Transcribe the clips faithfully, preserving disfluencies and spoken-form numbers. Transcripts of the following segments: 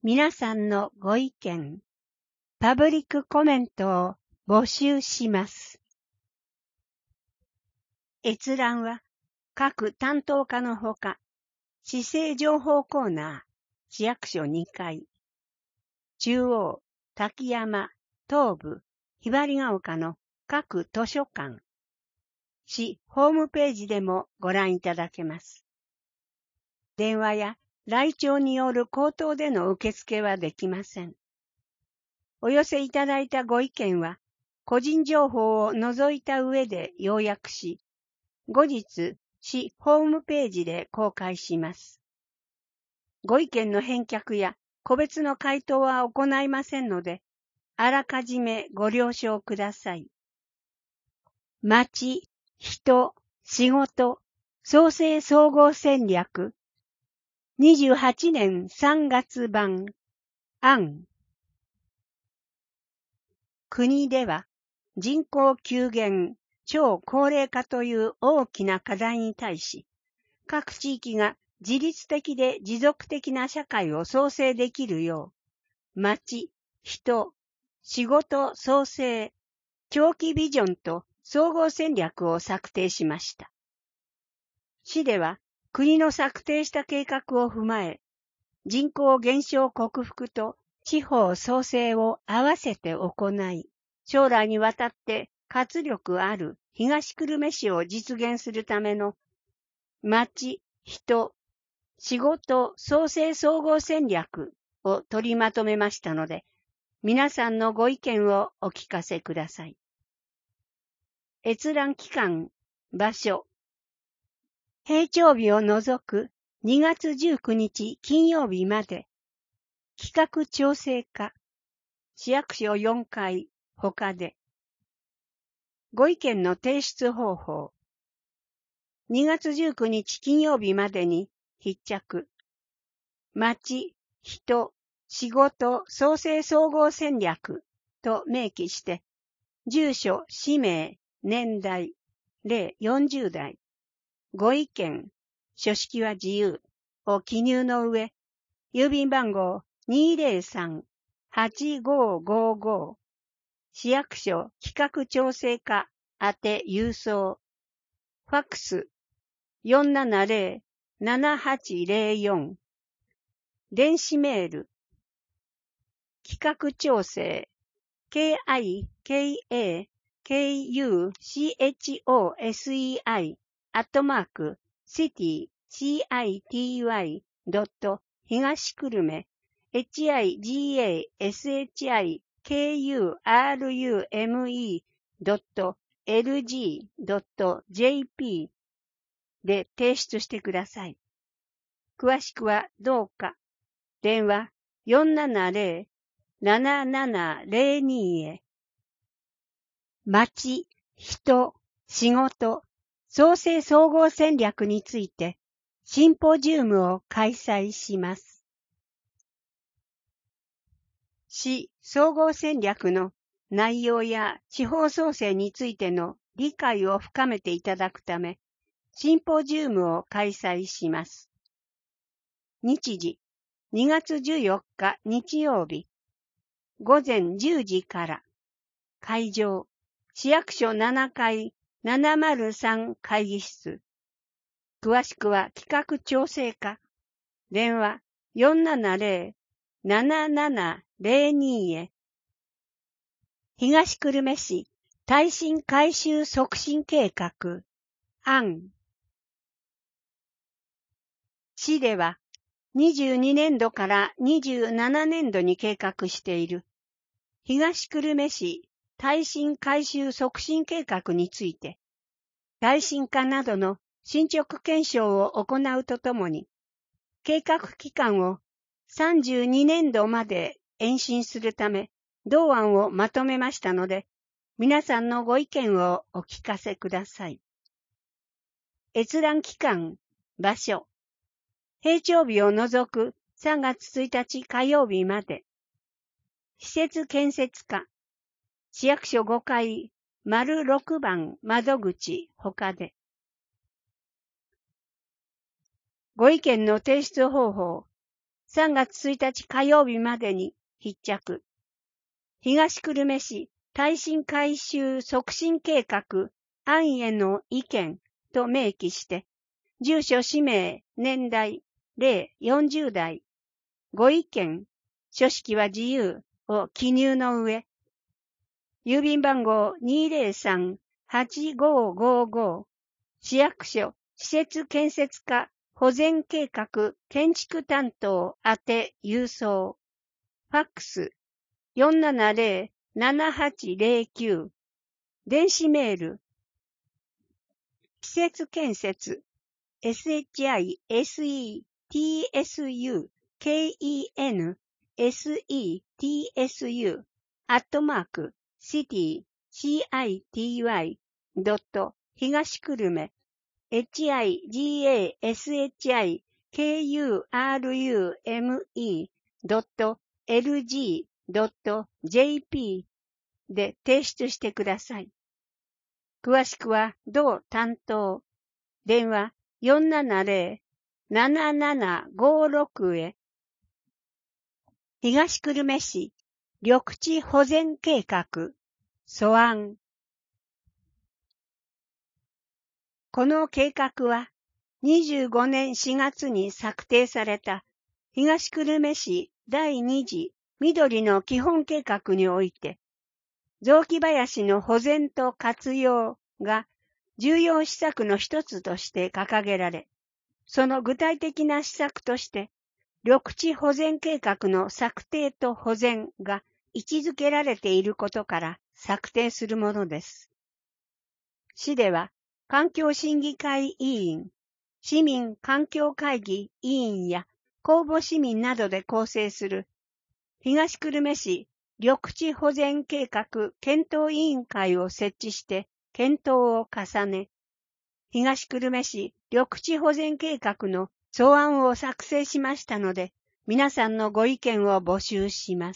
皆さんのご意見、パブリックコメントを募集します。閲覧は各担当課のほか、市政情報コーナー、市役所にかい、中央、滝山、東部、ひばりが丘の各図書館、市ホームページでもご覧いただけます。電話や来庁による口頭での受付はできません。お寄せいただいたご意見は、個人情報を除いた上で要約し、後日、市ホームページで公開します。ご意見の返却や個別の回答は行いませんので、あらかじめご了承ください。町、人、仕事、創生総合戦略、にじゅうはちねんさんがつばん、案。国では人口急減、超高齢化という大きな課題に対し、各地域が自律的で持続的な社会を創生できるよう、町、人、仕事創生、長期ビジョンと総合戦略を策定しました。市では国の策定した計画を踏まえ、人口減少克服と地方創生を合わせて行い、将来にわたって活力ある東久留米市を実現するための町、人、仕事創生総合戦略を取りまとめましたので、皆さんのご意見をお聞かせください。閲覧期間、場所。閉庁日を除くにがつじゅうくにち金曜日まで、企画調整課、市役所よんかい、他で。ご意見の提出方法。にがつじゅうくにち金曜日までに必着。町、人、仕事創生総合戦略と明記して、住所、氏名、年代、例よんじゅうだい、ご意見、書式は自由を記入の上、郵便番号 にーぜろさん はちごーごーごー、市役所企画調整課宛て郵送、ファックス よんななぜろ ななはちぜろよん、電子メール、企画調整、ケーアイケーエーケーユーシーエイチオーエスイーアイ アットマーク、シティ、シーアイティーワイ ドット、東久留米、エイチアイジーエーエスエイチアイケーユーアールユーエムイー ドット、エルジー ドット、ジェーピー で提出してください。詳しくはどうか、電話 よんななぜろ ななななぜろに へ。町、人、仕事、創生総合戦略についてシンポジウムを開催します。市総合戦略の内容や地方創生についての理解を深めていただくため、シンポジウムを開催します。日時、にがつじゅうよっか日曜日、ごぜんじゅうじから、会場、市役所ななかいななまるさん会議室。詳しくは企画調整課。電話 よんななぜろ ななななぜろに へ。東久留米市耐震改修促進計画案。市ではにじゅうにねんどからにじゅうななねんどに計画している東久留米市耐震改修促進計画について、耐震化などの進捗検証を行うとともに、計画期間をさんじゅうにねんどまで延伸するため、同案をまとめましたので、皆さんのご意見をお聞かせください。閲覧期間、場所、閉庁日を除くさんがつついたち火曜日まで、施設建設課、市役所ごかい、丸ろくばん窓口他で。ご意見の提出方法。 さんがつついたち火曜日までに必着。東久留米市耐震改修促進計画案への意見と明記して、住所氏名、年代、例よんじゅうだい、ご意見、書式は自由を記入の上、郵便番号 にーぜろさん はちごーごーごー、市役所施設建設課保全計画建築担当宛て郵送、ファックス よんななぜろ ななはちぜろきゅう、電子メール、施設建設 エスエイチアイエスイーティーエスユーケーイーエヌエスイーティーエスユー アットマークシティ シーアイティーワイ ドット東久留米 エイチアイジーエーエスエイチアイケーユーアールユーエムイー ドットエルジー ドットジェーピー で提出してください。詳しくは同担当電話 よんななぜろ ななななごろく へ。東久留米市緑地保全計画素案。この計画はにじゅうごねんしがつに策定された東久留米市だいに次緑の基本計画において、雑木林の保全と活用が重要施策の一つとして掲げられ、その具体的な施策として、緑地保全計画の策定と保全が位置づけられていることから策定するものです。市では、環境審議会委員、市民環境会議委員や公募市民などで構成する東久留米市緑地保全計画検討委員会を設置して検討を重ね、東久留米市緑地保全計画の草案を作成しましたので、皆さんのご意見を募集します。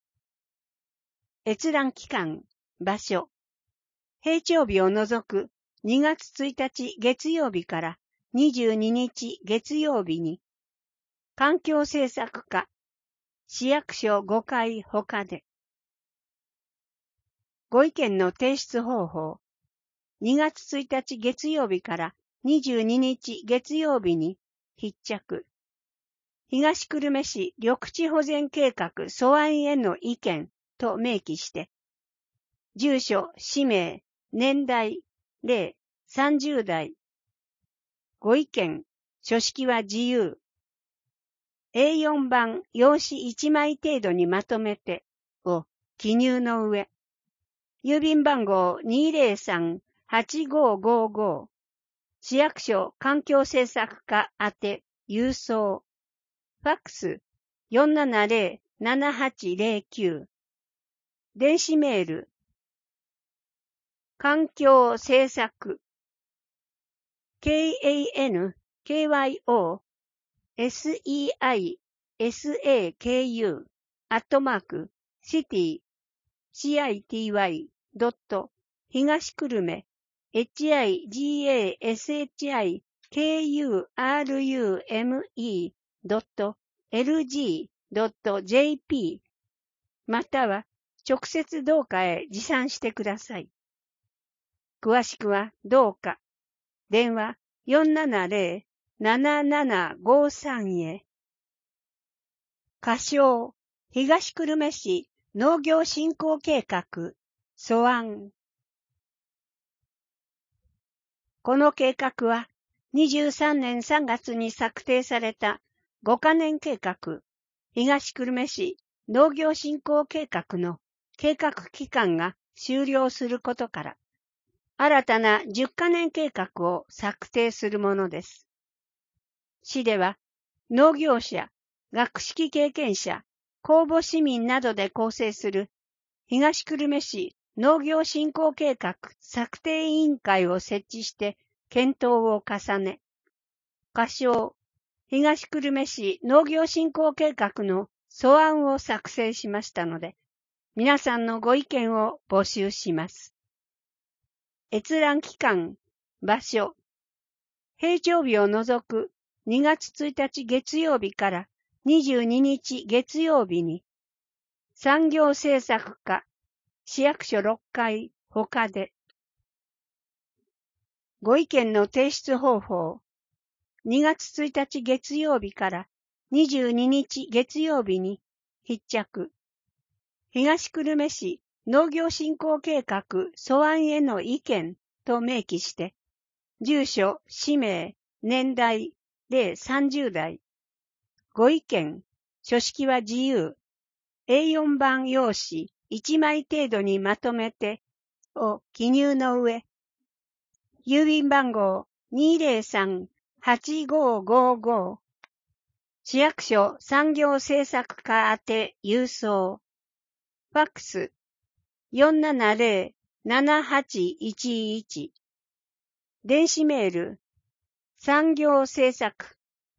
閲覧期間、場所、平常日を除くにがつついたち月曜日からにじゅうににち月曜日に、環境政策課、市役所ごかいほかで。ご意見の提出方法、にがつついたち月曜日からにじゅうににち月曜日に必着。東久留米市緑地保全計画素案への意見と明記して、住所、氏名、年代、例さんじゅうだい、ご意見、書式は自由。エーよん 番用紙いちまい程度にまとめてを記入の上、郵便番号 にーぜろさん はちごーごーごー、市役所環境政策課宛て郵送、ファックス よんななぜろ ななはちぜろきゅう、電子メール、環境政策 ケーエーエヌケーワイオーエスイーアイエスエーケーユー アットマークシティ シーアイティーワイ ドット東久留米 エイチアイジーエーエスエイチアイケーユーアールユーエムイー ドットエルジー ドットジェーピー または直接同課へ持参してください。詳しくは同課電話 よんななぜろ ななななごさん へ。仮称、東久留米市農業振興計画、素案。この計画は、にじゅうさんねんさんがつに策定されたごかねん計画、東久留米市農業振興計画の計画期間が終了することから、新たなじゅっかねん計画を策定するものです。市では、農業者、学識経験者、公募市民などで構成する東久留米市農業振興計画策定委員会を設置して検討を重ね、仮称、東久留米市農業振興計画の素案を作成しましたので、皆さんのご意見を募集します。閲覧期間、場所、平常日を除くにがつついたち月曜日からにじゅうににち月曜日に、産業政策課、市役所ろっかい他で。ご意見の提出方法。にがつついたち月曜日からにじゅうににち月曜日に必着。東久留米市農業振興計画素案への意見と明記して、住所、氏名、年代、れいさんじゅうだい。ご意見、書式は自由。エーよん 番用紙いちまい程度にまとめてを記入の上、郵便番号 にーぜろさん はちごーごーごー 市役所産業政策課宛て郵送。ファックス よんななぜろ ななはちいちいち。電子メール産業政策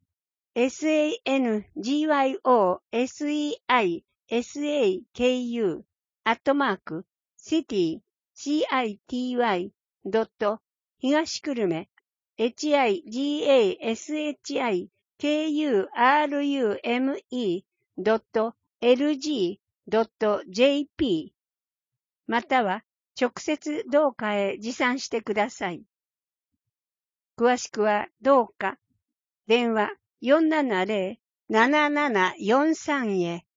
sangyoseisaku アットマーク city city ドット東久留米 higashikurume ドット lg ドット jp または直接同課へ持参してください。詳しくは同課電話 よんななぜろ ななななよんさん へ